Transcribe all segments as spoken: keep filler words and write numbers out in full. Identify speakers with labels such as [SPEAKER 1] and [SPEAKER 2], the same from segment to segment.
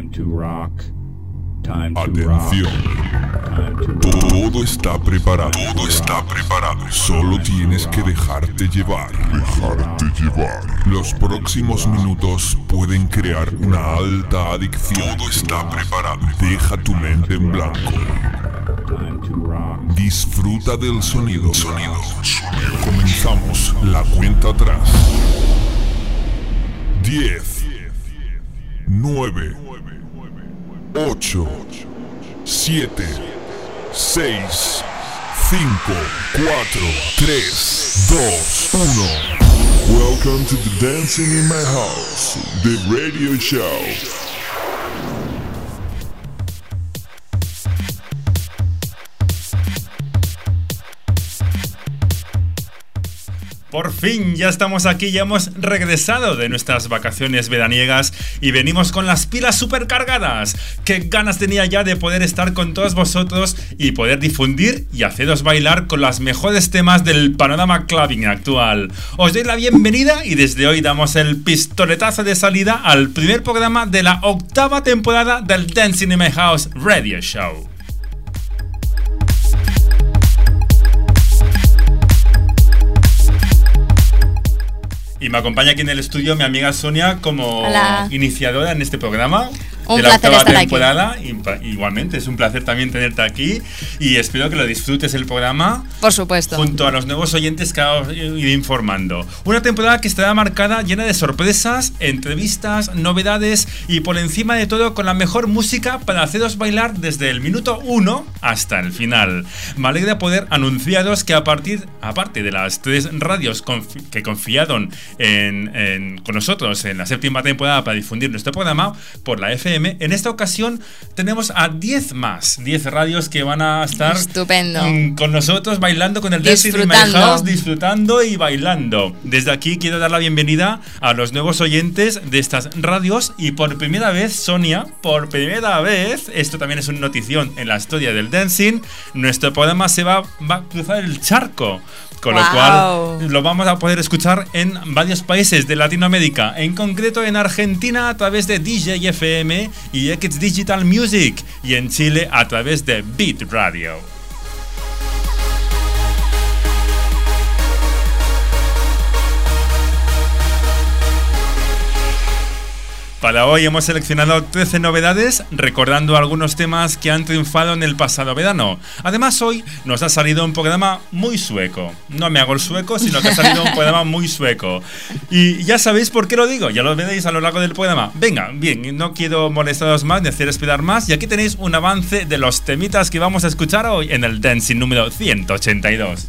[SPEAKER 1] Time to rock. Time to
[SPEAKER 2] Atención.
[SPEAKER 1] rock.
[SPEAKER 2] Todo está preparado. Todo está preparado. Solo tienes que dejarte llevar. Dejarte llevar. Los próximos minutos pueden crear una alta adicción. Todo está preparado. Deja tu mente en blanco.
[SPEAKER 1] Time to rock.
[SPEAKER 2] Disfruta del sonido. Sonido. Sonido. Comenzamos la cuenta atrás. diez, nueve, ocho, siete, seis, cinco, cuatro, tres, dos, uno. Welcome to the Dancing in My House, the radio show.
[SPEAKER 3] Por fin, ya estamos aquí, ya hemos regresado de nuestras vacaciones veraniegas y venimos con las pilas supercargadas. Qué ganas tenía ya de poder estar con todos vosotros y poder difundir y haceros bailar con los mejores temas del panorama clubbing actual. Os doy la bienvenida y desde hoy damos el pistoletazo de salida al primer programa de la octava temporada del Dancing in My House Radio Show. Y me acompaña aquí en el estudio mi amiga Sonia como
[SPEAKER 4] Hola.
[SPEAKER 3] Iniciadora en este programa.
[SPEAKER 4] Un
[SPEAKER 3] de la
[SPEAKER 4] placer
[SPEAKER 3] octava
[SPEAKER 4] estar
[SPEAKER 3] temporada. Aquí. Igualmente, es un placer también tenerte aquí y espero que lo disfrutes el programa.
[SPEAKER 4] Por supuesto.
[SPEAKER 3] Junto a los nuevos oyentes que os he ido informando. Una temporada que estará marcada, llena de sorpresas, entrevistas, novedades y por encima de todo con la mejor música para haceros bailar desde el minuto uno hasta el final. Me alegra poder anunciaros que a partir, aparte de las tres radios confi- que confiaron en, en, con nosotros en la séptima temporada para difundir nuestro programa por la F M, en esta ocasión tenemos a diez más, diez radios que van a estar
[SPEAKER 4] Estupendo.
[SPEAKER 3] mm, con nosotros bailando con el Dancing in My House, disfrutando y bailando. Desde aquí quiero dar la bienvenida a los nuevos oyentes de estas radios y por primera vez, Sonia, por primera vez, esto también es una notición en la historia del dancing, nuestro programa se va, va a cruzar el charco. Con
[SPEAKER 4] wow.
[SPEAKER 3] lo cual lo vamos a poder escuchar en varios países de Latinoamérica, en concreto en Argentina a través de D J F M y X Digital Music y en Chile a través de Beat Radio. Para hoy hemos seleccionado trece novedades, recordando algunos temas que han triunfado en el pasado verano. Además, hoy nos ha salido un programa muy sueco. No me hago el sueco, sino que ha salido un programa muy sueco. Y ya sabéis por qué lo digo, ya lo veréis a lo largo del programa. Venga, bien, no quiero molestaros más ni hacer esperar más. Y aquí tenéis un avance de los temitas que vamos a escuchar hoy en el Dancing número ciento ochenta y dos.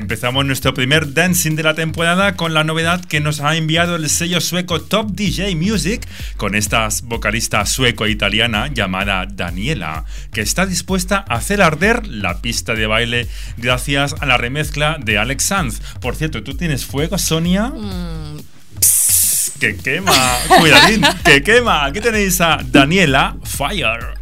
[SPEAKER 3] Empezamos nuestro primer dancing de la temporada con la novedad que nos ha enviado el sello sueco Top D J Music con esta vocalista sueco-italiana llamada Daniela, que está dispuesta a hacer arder la pista de baile gracias a la remezcla de Alex Sanz. Por cierto, ¿tú tienes fuego, Sonia?
[SPEAKER 4] Mm.
[SPEAKER 3] ¡Que quema! Cuidadín, que quema. Aquí tenéis a Daniela Fire.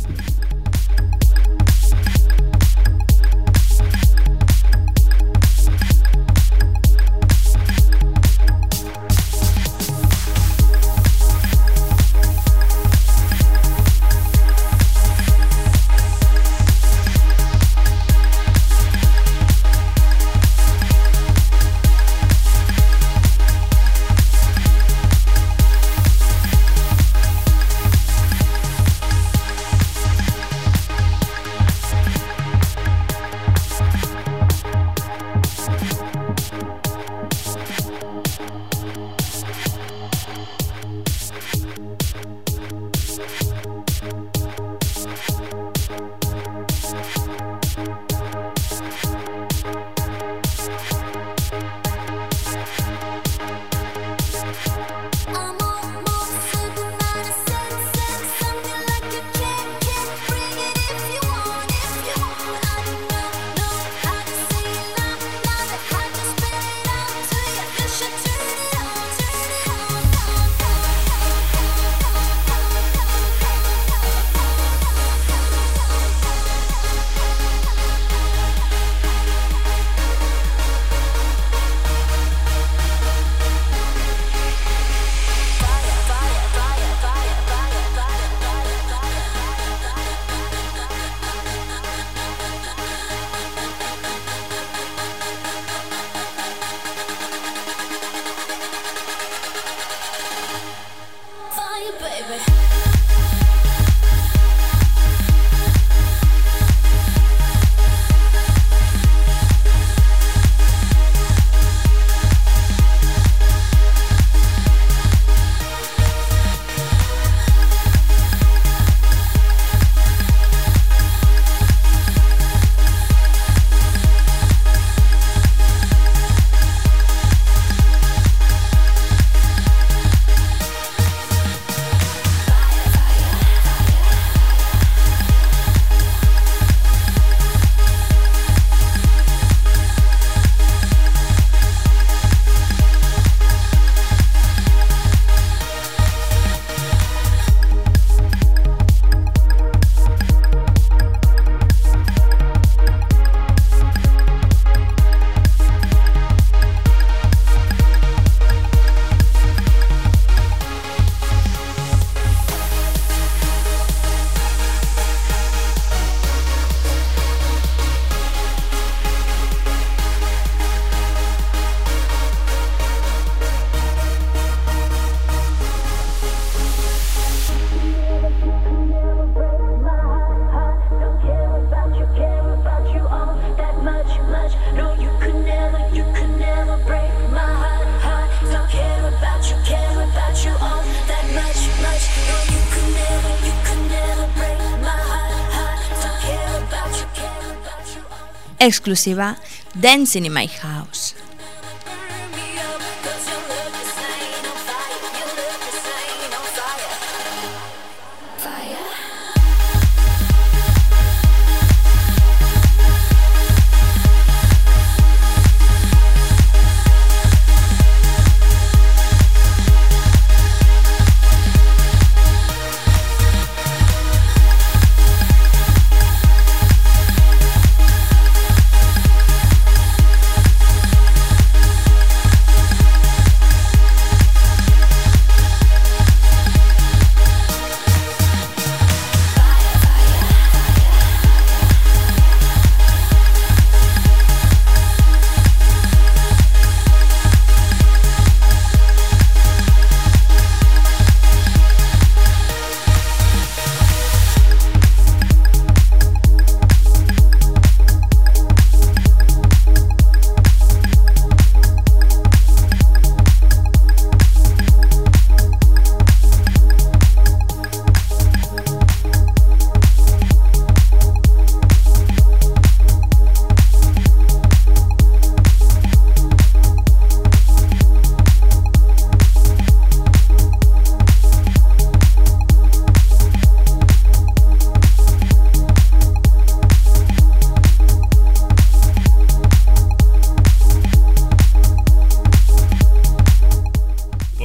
[SPEAKER 4] Exclusiva Dancing in My House.
[SPEAKER 5] Fire.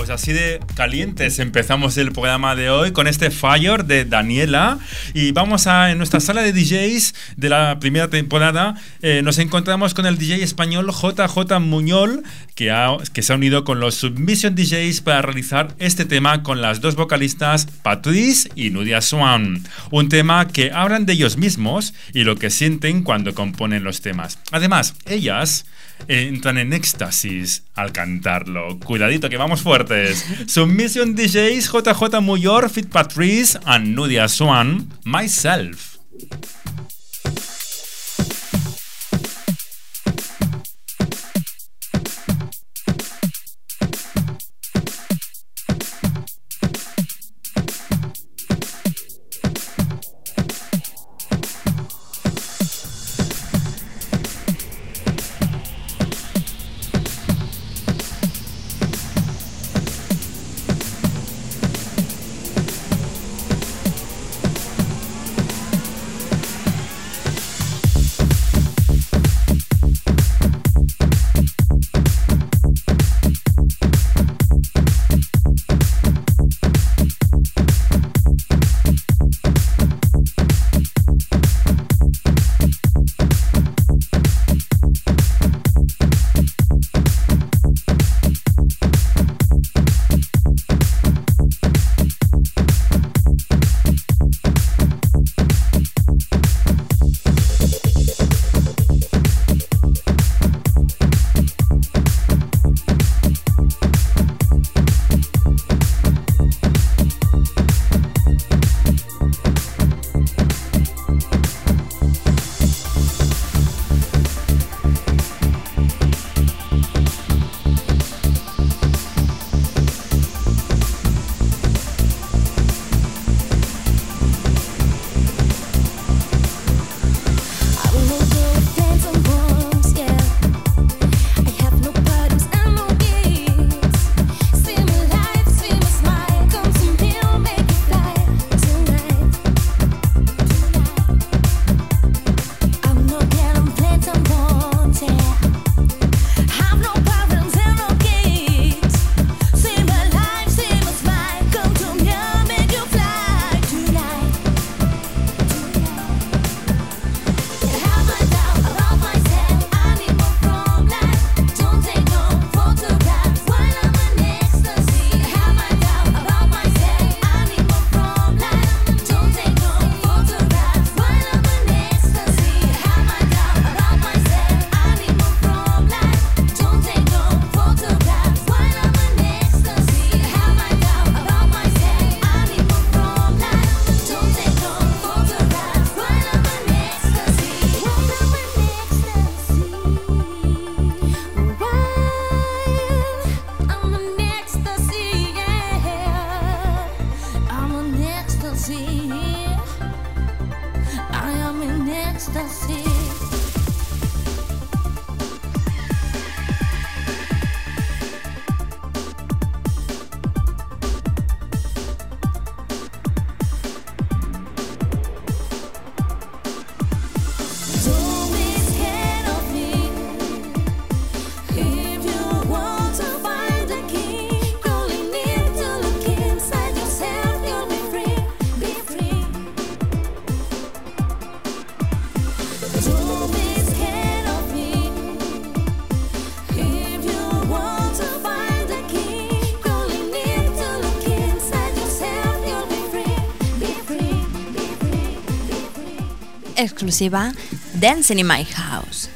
[SPEAKER 3] Pues así de calientes empezamos el programa de hoy con este Fire de Daniela. Y vamos a, en nuestra sala de D Js de la primera temporada, eh, nos encontramos con el D J español J J Muñol, que, ha, que se ha unido con los Submission D Js para realizar este tema con las dos vocalistas Patrice y Nudia Swan. Un tema que hablan de ellos mismos y lo que sienten cuando componen los temas. Además, ellas entran en éxtasis al cantarlo. Cuidadito que vamos fuertes. Submission D Js J J Muyor, Fit Patrice and Nudia Swan, Myself.
[SPEAKER 4] Exclusiva Dancing in My House.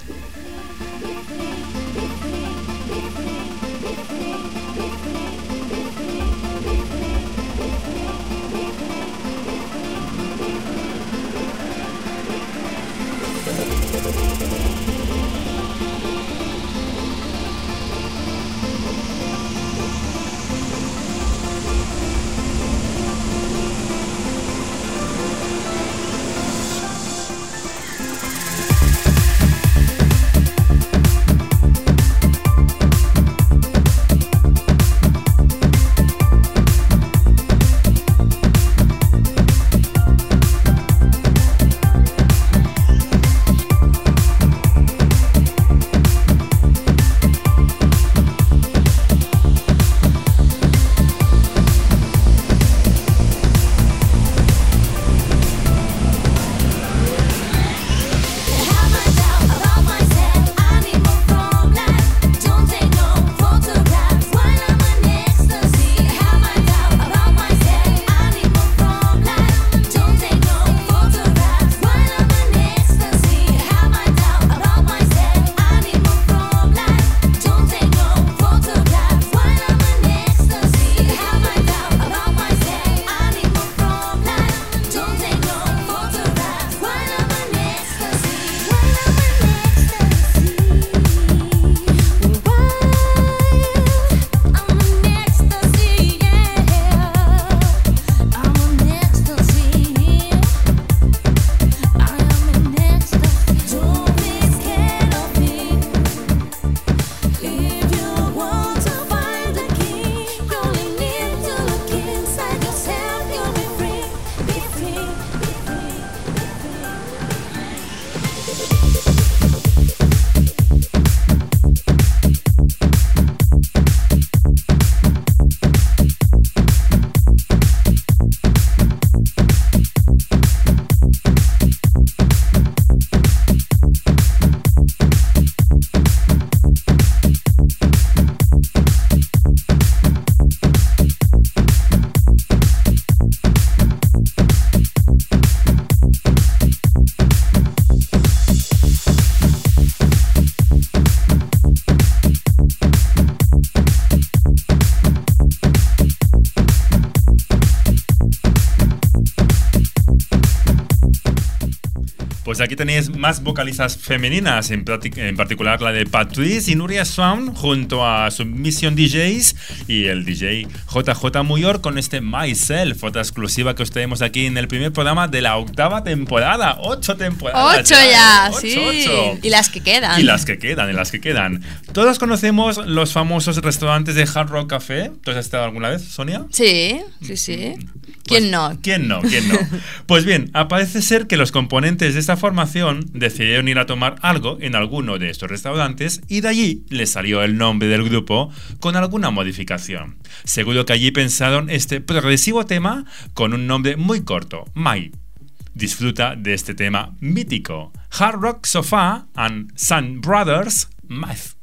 [SPEAKER 3] Pues aquí tenéis más vocalistas femeninas, en, en particular la de Patrice y Nuria Swan, junto a Submission D Js y el D J J J Muyor con este Myself, otra exclusiva que os tenemos aquí en el primer programa de la octava temporada. Ocho temporadas.
[SPEAKER 4] Ocho ya, ya
[SPEAKER 3] ocho,
[SPEAKER 4] sí.
[SPEAKER 3] Ocho.
[SPEAKER 4] Y las que quedan.
[SPEAKER 3] Y las que quedan, y las que quedan. Todos conocemos los famosos restaurantes de Hard Rock Café. ¿Tú has estado alguna vez, Sonia?
[SPEAKER 4] Sí, sí, sí.
[SPEAKER 3] Pues,
[SPEAKER 4] ¿Quién no?
[SPEAKER 3] ¿Quién no? ¿Quién no? Pues bien, parece ser que los componentes de esta formación decidieron ir a tomar algo en alguno de estos restaurantes y de allí les salió el nombre del grupo con alguna modificación. Seguro que allí pensaron este progresivo tema con un nombre muy corto, My. Disfruta de este tema mítico, Hard Rock Sofa and Sun Brothers, Math.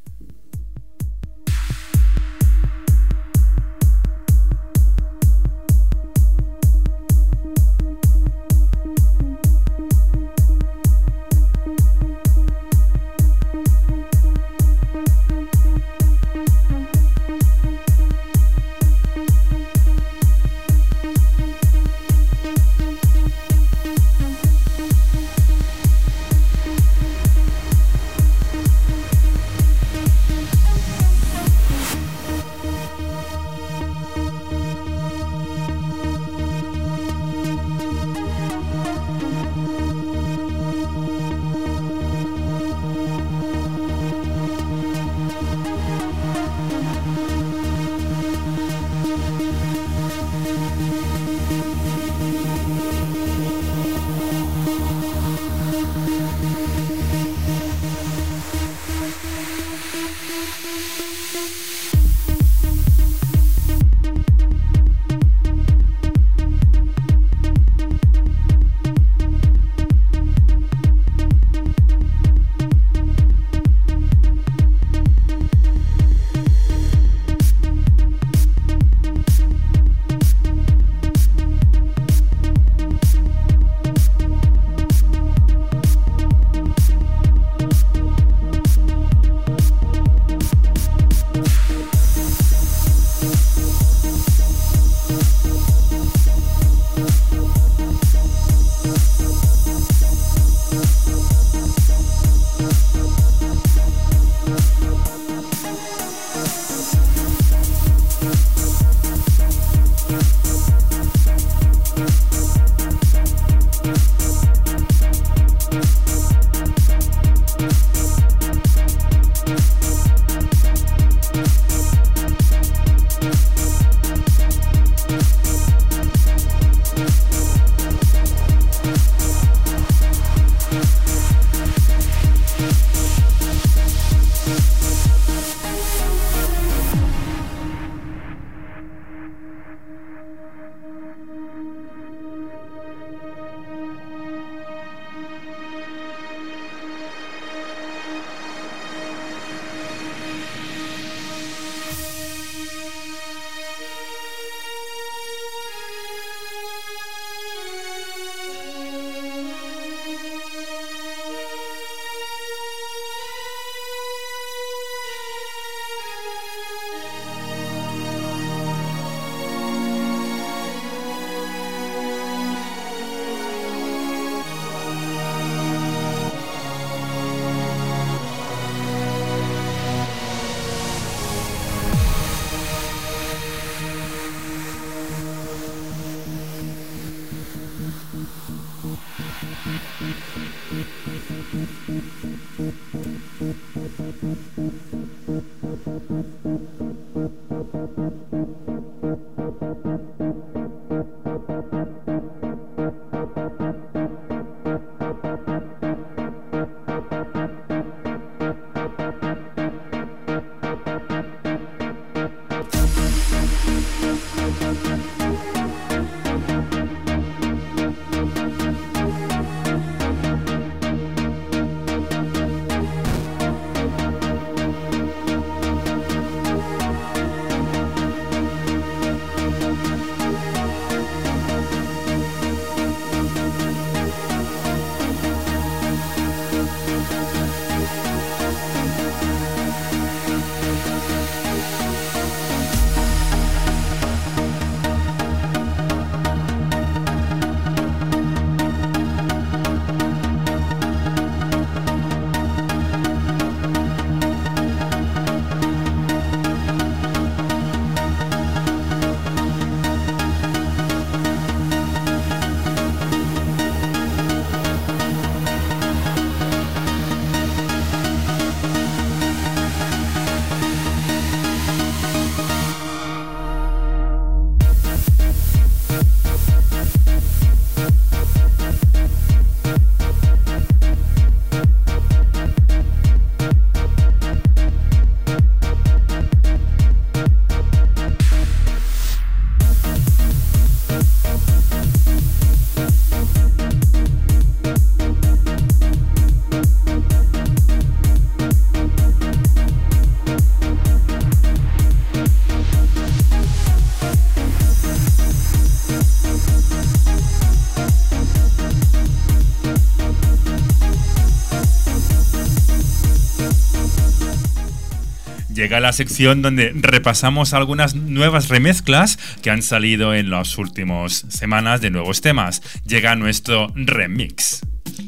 [SPEAKER 3] llega la sección donde repasamos algunas nuevas remezclas que han salido en las últimas semanas de nuevos temas. Llega nuestro remix.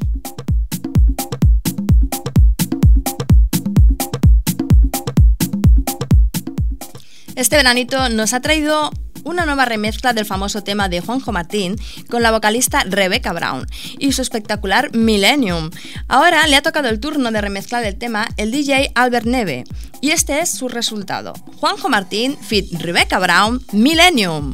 [SPEAKER 4] Este veranito nos ha traído una nueva remezcla del famoso tema de Juanjo Martín con la vocalista Rebecca Brown y su espectacular Millennium. Ahora le ha tocado el turno de remezclar el tema el D J Albert Neve y este es su resultado. Juanjo Martín feat. Rebecca Brown, Millennium.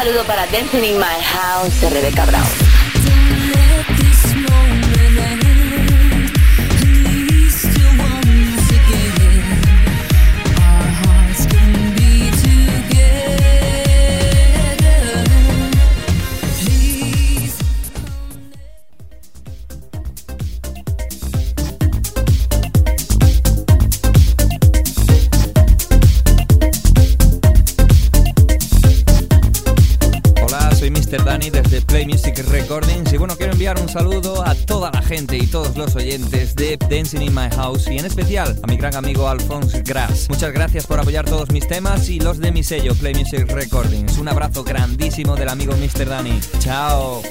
[SPEAKER 5] saludo para Dancing in My House de Rebecca Brown.
[SPEAKER 6] Dani desde Play Music Recordings y bueno, quiero enviar un saludo a toda la gente y todos los oyentes de Dancing in My House y en especial a mi gran amigo Alphonse Grass. Muchas gracias por apoyar todos mis temas y los de mi sello Play Music Recordings. Un abrazo grandísimo del amigo mister Dani. Chao.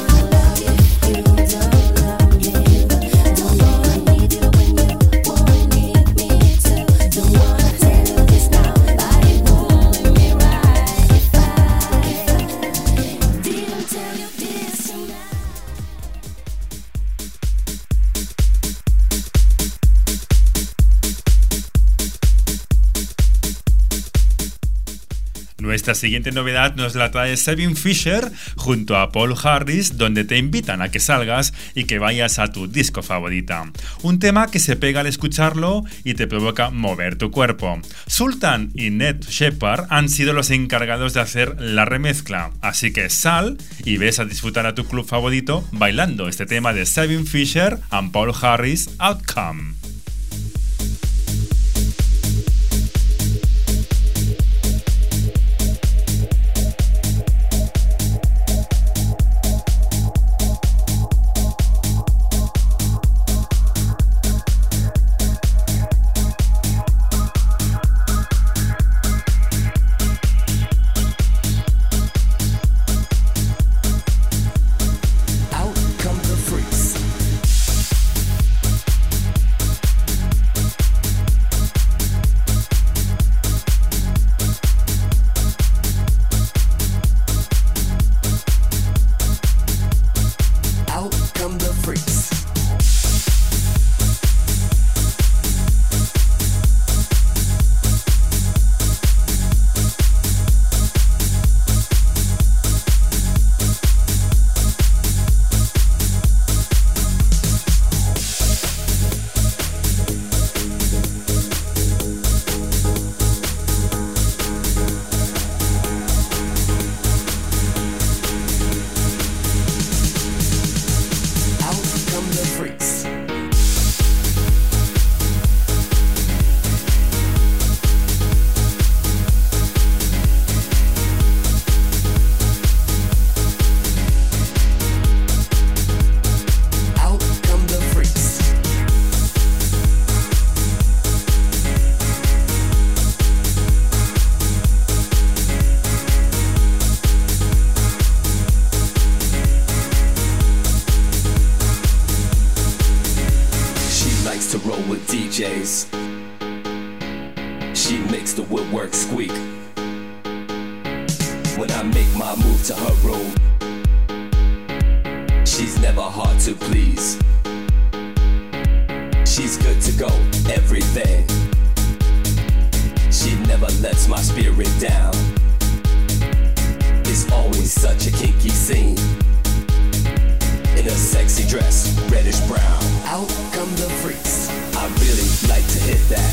[SPEAKER 3] Nuestra siguiente novedad nos la trae Sabine Fisher junto a Paul Harris, donde te invitan a que salgas y que vayas a tu disco favorita. Un tema que se pega al escucharlo y te provoca mover tu cuerpo. Sultan y Ned Shepard han sido los encargados de hacer la remezcla, así que sal y ves a disfrutar a tu club favorito bailando este tema de Sabine Fisher and Paul Harris, Outcome.
[SPEAKER 7] She makes the woodwork squeak when I make my move to her room. She's never hard to please. She's good to go, everything. She never lets my spirit down. It's always such a kinky scene. In a sexy dress, reddish brown. Out come the freaks. I really like to hit that.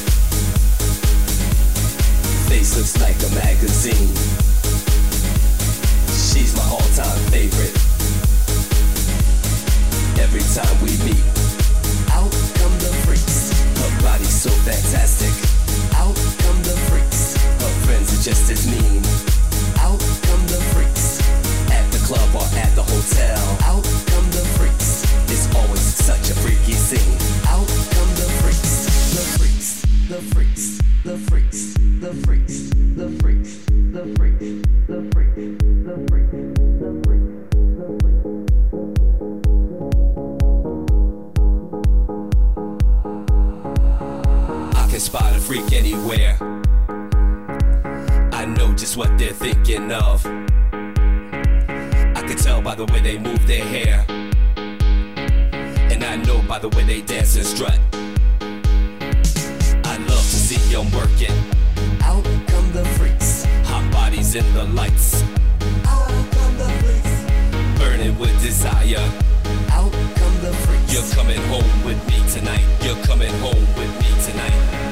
[SPEAKER 7] Face looks like a magazine. She's my all-time favorite. Every time we meet, out come the freaks. Her body's so fantastic. Out come the freaks. Her friends are just as mean. Out come the freaks. At the club or at the hotel. Out come the freaks. It's always such a freaky scene. Out come the freaks. The freaks. The freaks. The freaks. The freaks. The freaks. The freaks. The freaks. The freaks. The freaks. I can spot a freak anywhere. I know just what they're thinking of. I can tell by the way they move their hair. And I know by the way they dance and strut. I love to see them working. Out come the freaks. Hot bodies in the lights. ya. Out come the freaks. You're coming home with me tonight. You're coming home with me tonight.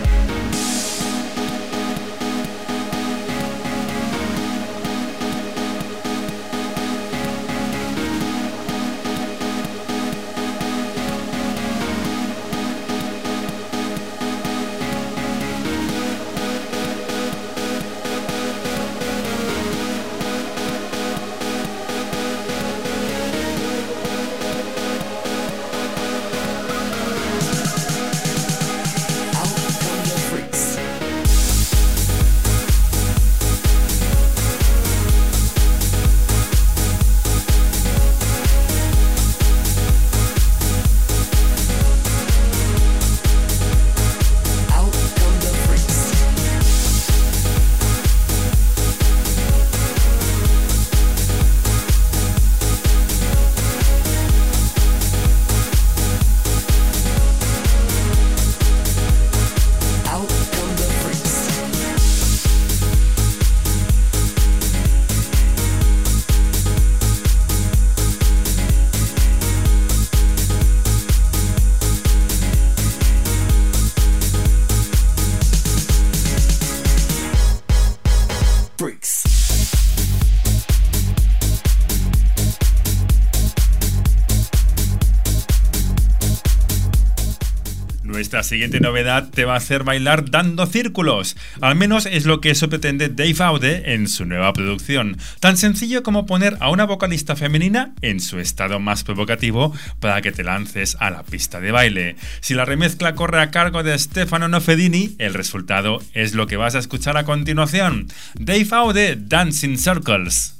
[SPEAKER 3] Nuestra siguiente novedad te va a hacer bailar dando círculos. Al menos es lo que eso pretende Dave Aude en su nueva producción. Tan sencillo como poner a una vocalista femenina en su estado más provocativo para que te lances a la pista de baile. Si la remezcla corre a cargo de Stefano Noffedini, el resultado es lo que vas a escuchar a continuación. Dave Aude, Dancing Circles.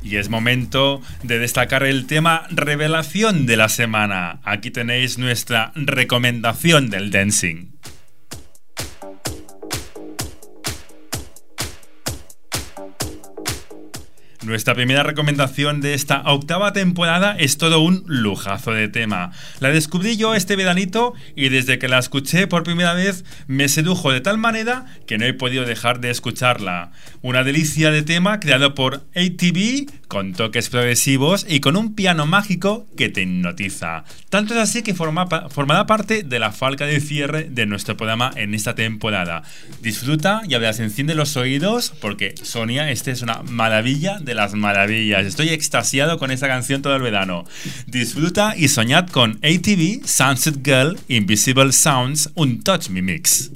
[SPEAKER 3] Y es momento de destacar el tema revelación de la semana. Aquí tenéis nuestra recomendación del dancing. Nuestra primera recomendación de esta octava temporada es todo un lujazo de tema. La descubrí yo este veranito y desde que la escuché por primera vez me sedujo de tal manera que no he podido dejar de escucharla. Una delicia de tema creado por A T B con toques progresivos y con un piano mágico que te hipnotiza. Tanto es así que forma, formará parte de la falca de cierre de nuestro programa en esta temporada. Disfruta y a ver, enciende los oídos porque Sonia, este es una maravilla de las maravillas. Estoy extasiado con esta canción todo el verano. Disfruta y soñad con A T B, Sunset Girl, Invisible Sounds, un Touch Me Mix.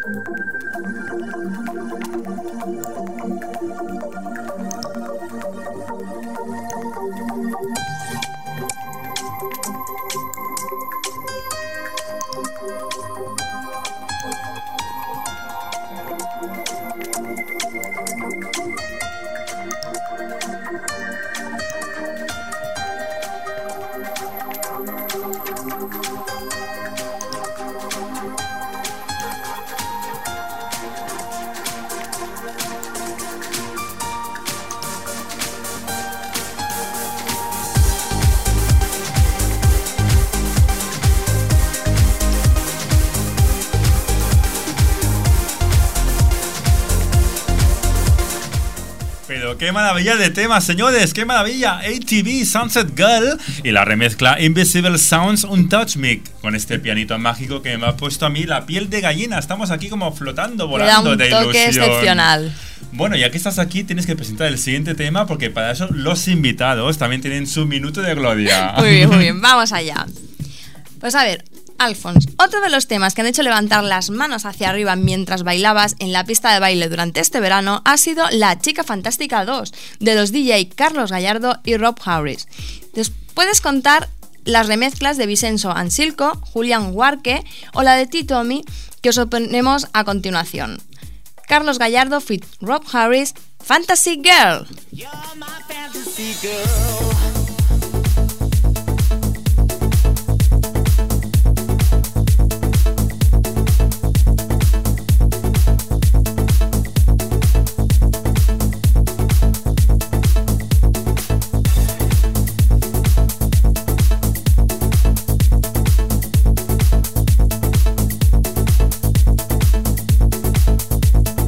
[SPEAKER 3] Pero qué maravilla de temas, señores, qué maravilla. A T V, Sunset Girl y la remezcla Invisible Sounds, Untouch Me, con este pianito mágico que me ha puesto a mí la piel de gallina. Estamos aquí como flotando, volando de ilusión.
[SPEAKER 4] Toque excepcional.
[SPEAKER 3] Bueno, ya que estás aquí, tienes que presentar el siguiente tema porque para eso los invitados también tienen su minuto de gloria.
[SPEAKER 4] Muy bien, muy bien, vamos allá. Pues a ver, Alphonse, otro de los temas que han hecho levantar las manos hacia arriba mientras bailabas en la pista de baile durante este verano ha sido La Chica Fantástica dos, de los D J Carlos Gallardo y Rob Harris. Entonces, puedes contar las remezclas de Vincenzo Ansilco, Julián Huarque o la de T-Tommy que os ponemos a continuación. Carlos Gallardo feat. Rob Harris, Fantasy Girl.
[SPEAKER 8] You're my fantasy girl.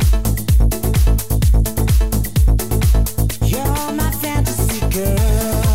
[SPEAKER 8] You're my fantasy girl.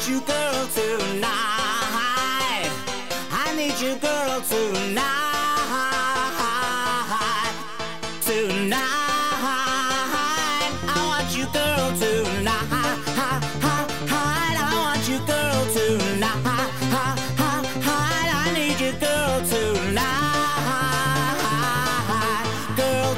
[SPEAKER 8] want you, girl, tonight. I need you, girl, tonight. Tonight. I want you, girl, tonight. I want you, girl, tonight. I need you, girl, tonight. Girl,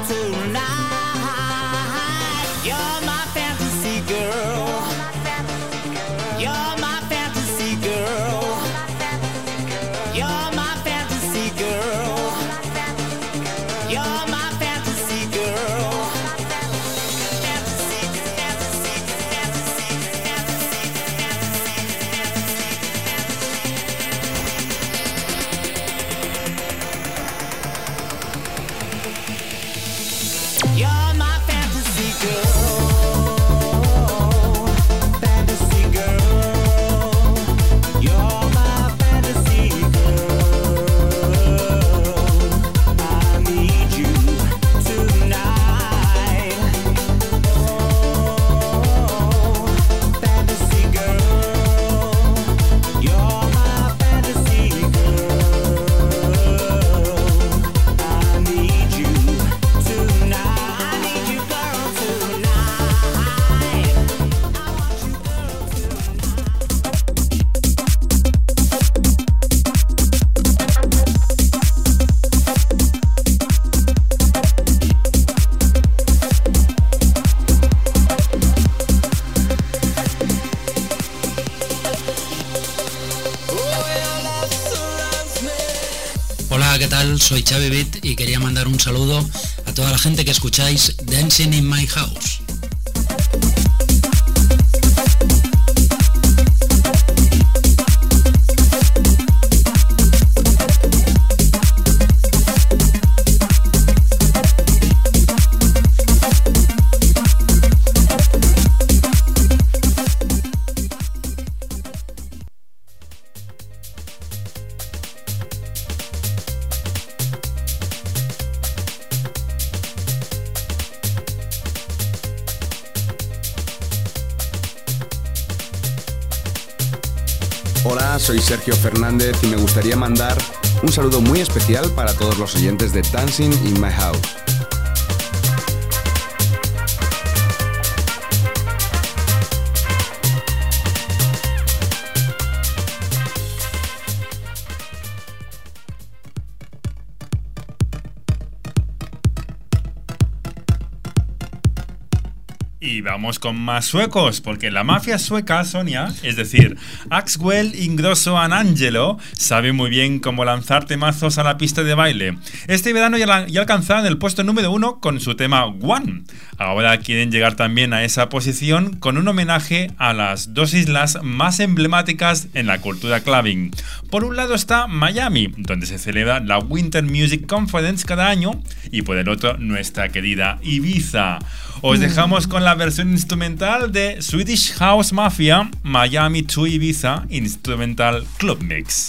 [SPEAKER 8] tonight. You're my fantasy girl. You're my fantasy girl. You're my fantasy girl. You're my fantasy girl. Fantasy, fantasy, fantasy, fantasy, fantasy. You're my fantasy girl. Fantasy girl. You're my fantasy girl. I need you tonight. Oh, fantasy girl. You're my fantasy girl. I need you tonight. I need you, girl, tonight. I want you, girl,
[SPEAKER 9] Hola, ¿qué tal? Soy Xavi Beat y quería mandar un saludo a toda la gente que escucháis Dancing in My House.
[SPEAKER 10] Hola, soy Sergio Fernández y me gustaría mandar un saludo muy especial para todos los oyentes de Dancing in My House.
[SPEAKER 3] Y vamos con más suecos, porque la mafia sueca, Sonia, es decir, Axwell, Ingrosso and Angelo, sabe muy bien cómo lanzar temazos a la pista de baile. Este verano ya, ya alcanzaron el puesto número uno con su tema One. Ahora quieren llegar también a esa posición con un homenaje a las dos islas más emblemáticas en la cultura clubbing. Por un lado está Miami, donde se celebra la Winter Music Conference cada año, y por el otro nuestra querida Ibiza. Os dejamos con la versión instrumental de Swedish House Mafia, Miami to Ibiza Instrumental Club Mix.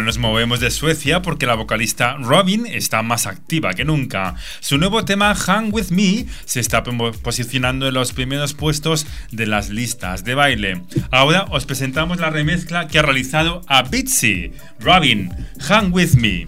[SPEAKER 3] nos movemos de Suecia porque la vocalista Robyn está más activa que nunca. Su nuevo tema Hang With Me se está posicionando en los primeros puestos de las listas de baile. Ahora os presentamos la remezcla que ha realizado Avicii. Robyn, Hang With Me.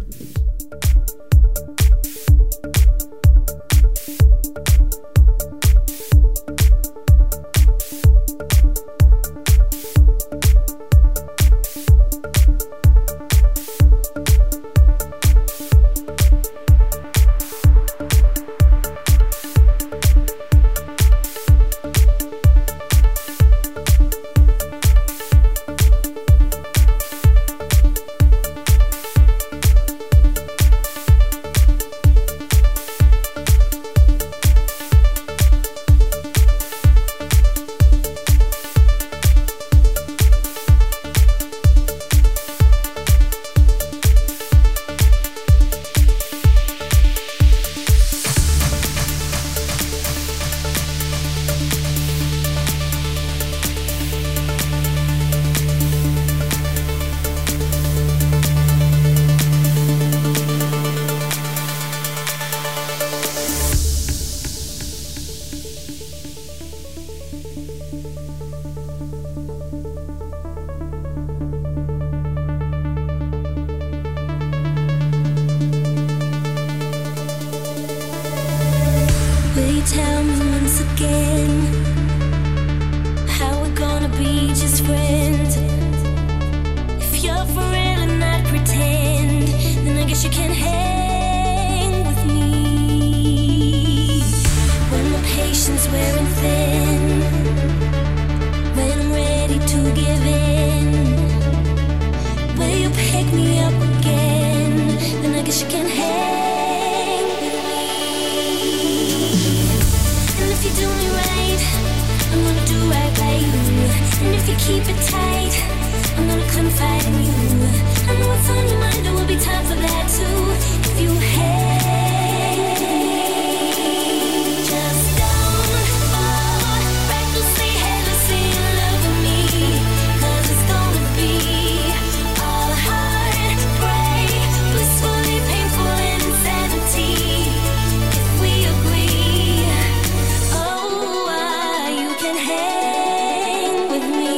[SPEAKER 11] Tell me once again how we're gonna be just friends. If you're for real and not pretend, then I guess you can hang with me. When my patience wearing thin, when I'm ready to give in, will you pick me up again? Then I guess you can hang. If you do me right, I'm gonna do right by you. And if you keep it tight, I'm gonna confide in you. I know what's on your mind, there will be time for that too. If you hate, just don't fall recklessly, headlessly in love with me. 'Cause it's gonna be all heartbreak, blissfully painful insanity. If we agree, hang with me.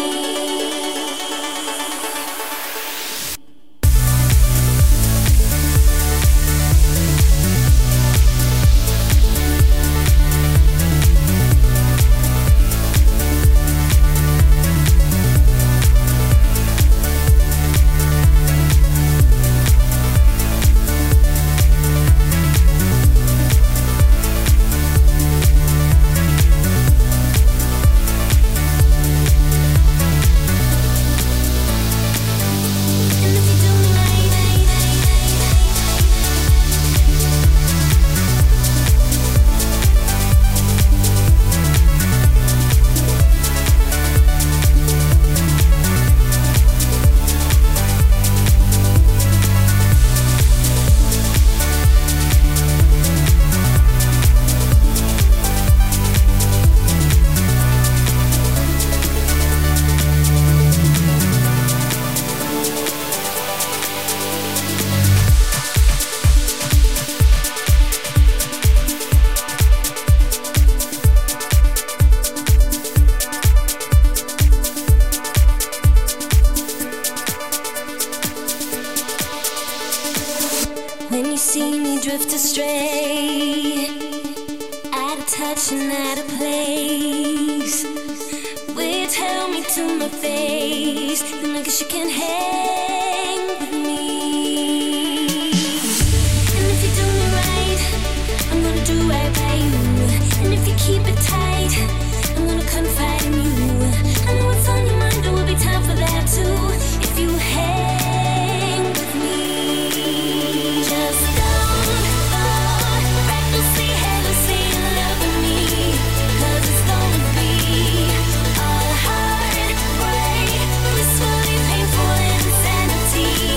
[SPEAKER 11] When you see me drift astray, out of touch and out of place, will you tell me to my face? Then I guess you can hang with me. And if you do me right, I'm gonna do right by you. And if you keep it tight, I'm gonna confide in you. I know what's on your mind, there will be time for that too. If you hang with me, just don't fall recklessly, headlessly in love with me. 'Cause it's gonna be all heartbreak, blissfully painful insanity.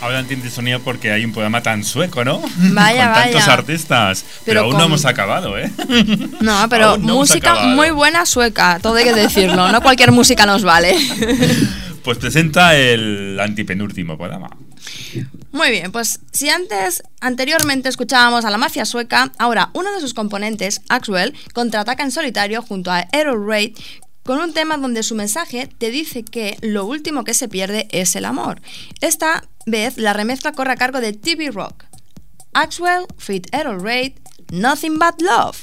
[SPEAKER 3] ahora entiendes, Sonia, porque hay un programa tan sueco, ¿no?
[SPEAKER 4] Vaya,
[SPEAKER 3] con tantos
[SPEAKER 4] vaya.
[SPEAKER 3] artistas. Pero,
[SPEAKER 4] Pero
[SPEAKER 3] aún
[SPEAKER 4] con-
[SPEAKER 3] no hemos acabado, ¿eh?
[SPEAKER 4] No, pero
[SPEAKER 3] Aún no hemos
[SPEAKER 4] música
[SPEAKER 3] acabado.
[SPEAKER 4] muy buena sueca, todo hay que decirlo. No cualquier música nos vale.
[SPEAKER 3] Pues presenta el antipenúltimo programa.
[SPEAKER 4] Muy bien, pues si antes, anteriormente escuchábamos a la mafia sueca, ahora uno de sus componentes, Axwell, contraataca en solitario junto a Errol Reid con un tema donde su mensaje te dice que lo último que se pierde es el amor. Esta vez la remezcla corre a cargo de T V Rock. Axwell, feat. Errol Reid, Nothing But Love.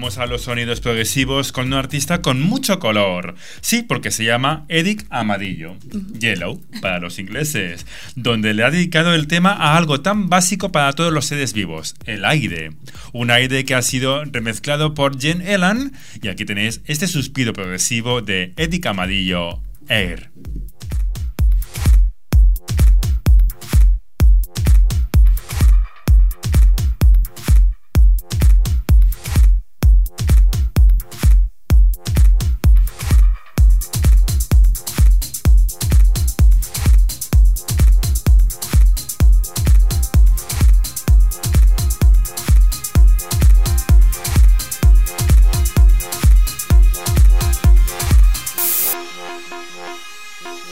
[SPEAKER 3] Vamos a los sonidos progresivos con un artista con mucho color. Sí, porque se llama Eric Amadillo, Yellow, para los ingleses, donde le ha dedicado el tema a algo tan básico para todos los seres vivos, el aire. Un aire que ha sido remezclado por Jen Ellan, y aquí tenéis este suspiro progresivo de Eric Amadillo, Air.
[SPEAKER 11] Thank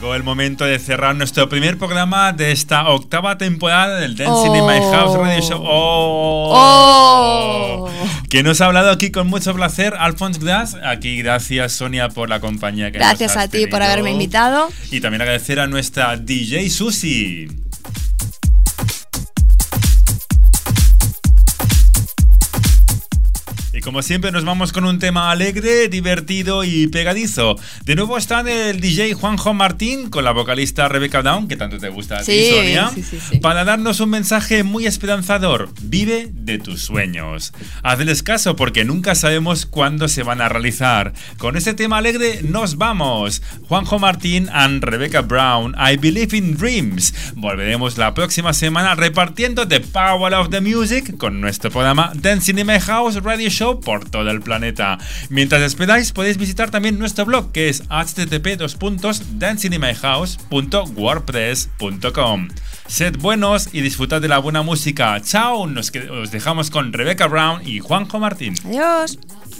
[SPEAKER 3] Llegó el momento de cerrar nuestro primer programa de esta octava temporada del Dancing oh. in My House Radio Show. ¡Oh! oh. Que nos ha hablado aquí con mucho placer Alphonse Grass. Aquí gracias Sonia por la compañía que
[SPEAKER 4] gracias
[SPEAKER 3] nos has
[SPEAKER 4] a ti
[SPEAKER 3] tenido.
[SPEAKER 4] por haberme invitado.
[SPEAKER 3] Y también agradecer a nuestra D J Susi. Y como siempre nos vamos con un tema alegre, divertido y pegadizo. De nuevo está el D J Juanjo Martín con la vocalista Rebecca Brown, que tanto te gusta a ti,
[SPEAKER 4] sí,
[SPEAKER 3] Sonia,
[SPEAKER 4] sí, sí, sí.
[SPEAKER 3] para darnos un mensaje muy esperanzador. Vive de tus sueños. Hazles caso porque nunca sabemos cuándo se van a realizar. Con este tema alegre nos vamos. Juanjo Martín and Rebecca Brown, I Believe in Dreams. Volveremos la próxima semana repartiendo The Power of the Music con nuestro programa Dancing in My House Radio Show por todo el planeta. Mientras esperáis, podéis visitar también nuestro blog, que es h t t p dos puntos dancing in my house punto wordpress punto com. Sed buenos y disfrutad de la buena música. Chao, nos que- os dejamos con Rebecca Brown y Juanjo Martín.
[SPEAKER 4] Adiós.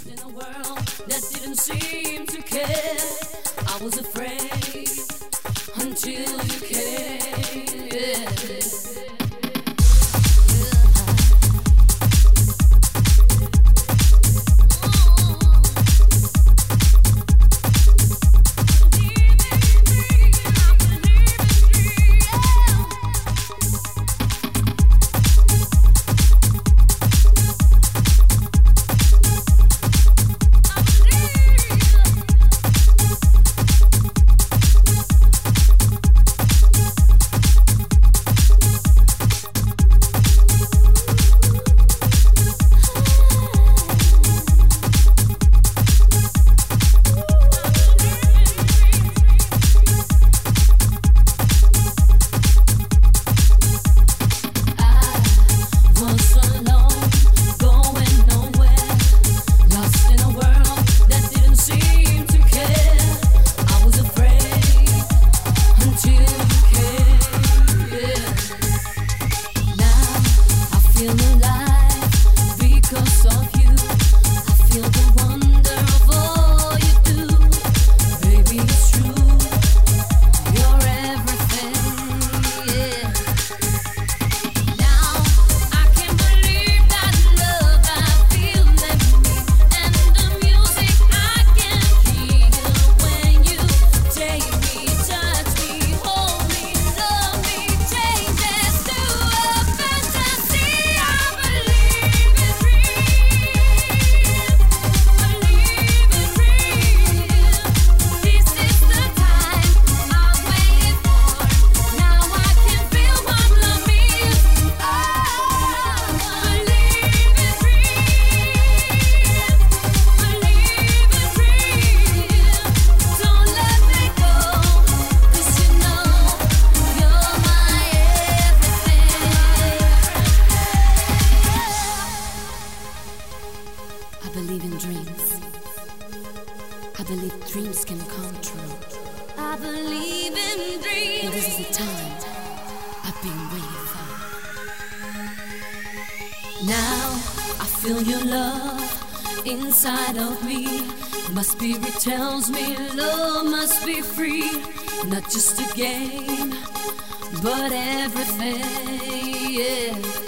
[SPEAKER 11] Inside of me, my spirit tells me love must be free, not just a game, but everything, yeah.